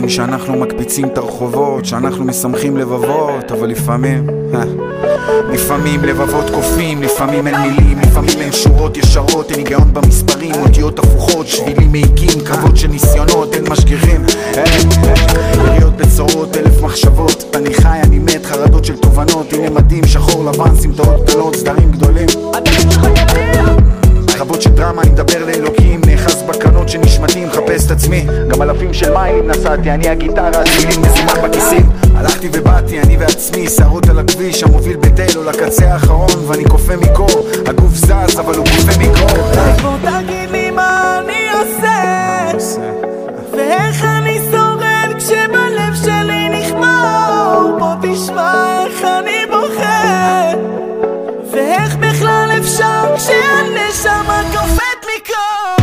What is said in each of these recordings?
לפעמים שאנחנו מקפיצים את הרחובות, שאנחנו משמחים לבבות, אבל לפעמים לבבות קופים, לפעמים אין מילים, לפעמים אין שורות ישרות, אין היגיון במספרים, אותיות הפוכות, שבילים מעיקים, קרבות של ניסיונות, אין משגיחים, יריות בצורות, אלף מחשבות, אני חי, אני מת, חרדות של תובנות, הנה מדים, שחור לבן, סמטאות קטנות, סדרים גדולים, רבות של דרמה, אני מדבר לאלוקים, נאחז בקרנות שנשמתים, מחפש את עצמי, גם אלפים של מיילים נסעתי, אני הגיטרה, התפילים מזימן בכיסים, הלכתי ובאתי, אני ועצמי, שערות על הכביש, המוביל בתל או לקצה האחרון, ואני קופא מקור, הגוף זז, אבל הוא קופא מקור. בוא תגיד לי מה אני עושה, ואיך אני שורד כשבלב שלי נחמור, בוא תשמע איך אני בוכה, ואיך בכלל אפשר כשהנשמה קופאת מקור.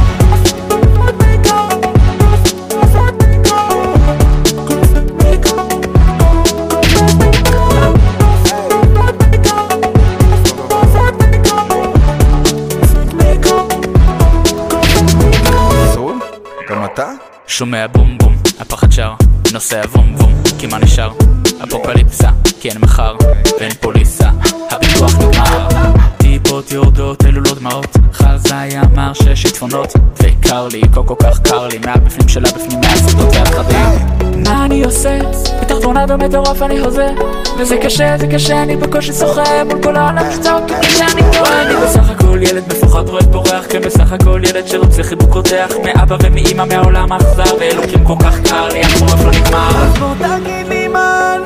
גם אתה? שומע בום בום, הפחד שר, נוסע בום בום, כי מה נשאר? אפוקליפסה, כי אין מחר, ואין פוליסה, הביטוח נגמר. טיפות יורדות, אלו לא דמעות, חזאי אמר שיש שיטפונות, וקר לי, כל כך קר לי, מהבפנים שלה בפנים מהסודות והפחדים. מה אני עושה? בתחתונה מטורף אני הוזה, וזה קשה, זה קשה, אני בקושי שוחה מול כל העולם שצעות, כשאני טועה. אני בסך הכל ילד מפוחד רואה בורח, כן בסך הכל ילד שרוצה חיבוק רותח, מאבא ומאמא מהעולם האכזר, ואלוקים כל כך קר לי, החורף לא נגמר. אז בוא תגיד לי מה